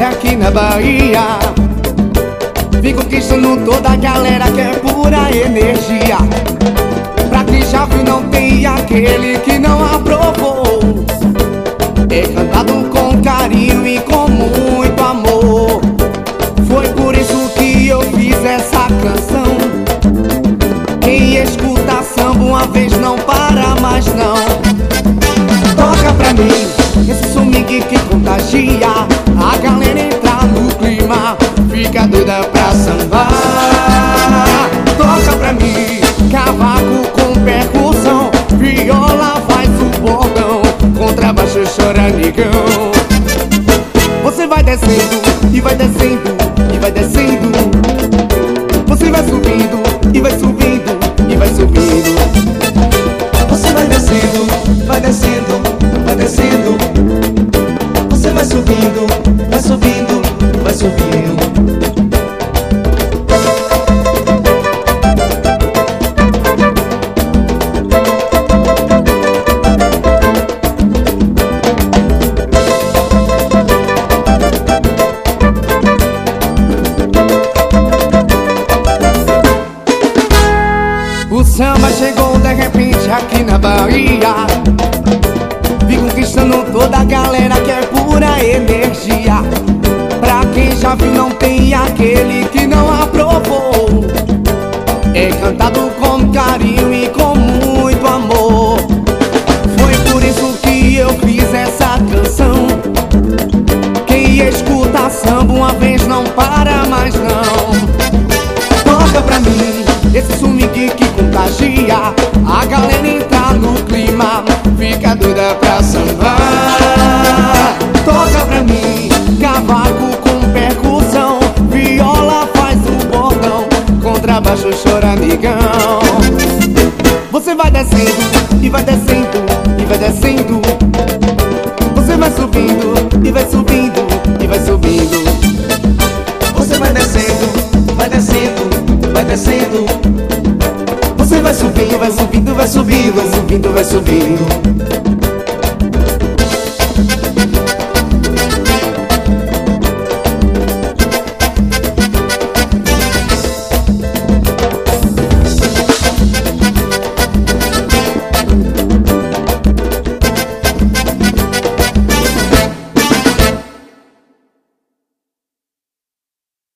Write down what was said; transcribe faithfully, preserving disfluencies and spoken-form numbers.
aqui na Bahia. Vem conquistando toda a galera que é pura energia. Pra quem já viu não tem aquele que não aprovou. É cantado com carinho e com muito amor. Foi por isso que eu fiz essa canção. Quem escuta samba uma vez não para mais não. Toca pra mim esse swing que contagia. A galera entra no clima, fica doida pra sambar. Toca pra mim cavaco com percussão, viola faz o bordão, contrabaixo chora negão. Você vai descendo e vai descendo e vai descendo. Você vai subindo e vai subindo e vai subindo. Você vai descendo, vai descendo, vai descendo. Você vai subindo, vai subindo, vai subindo. O samba chegou de repente aqui na Bahia. Vem conquistando toda a galera que é pura energia. Pra quem já viu não tem aquele que não aprovou. É cantado com carinho e com muito amor. Foi por isso que eu fiz essa canção. Quem escuta samba uma vez não para mais não. Toca pra mim esse swing que contagia. A galera entra no clima, fica doida pra sambar. Toca pra mim cavaco com percussão, viola faz o bordão, contrabaixo chora negão. Você vai descendo e vai descendo e vai descendo. Você vai subindo e vai subindo e vai subindo. Você vai descendo, vai descendo, vai descendo. Você vai subindo, vai subindo, vai subindo, vai subindo, vai subindo.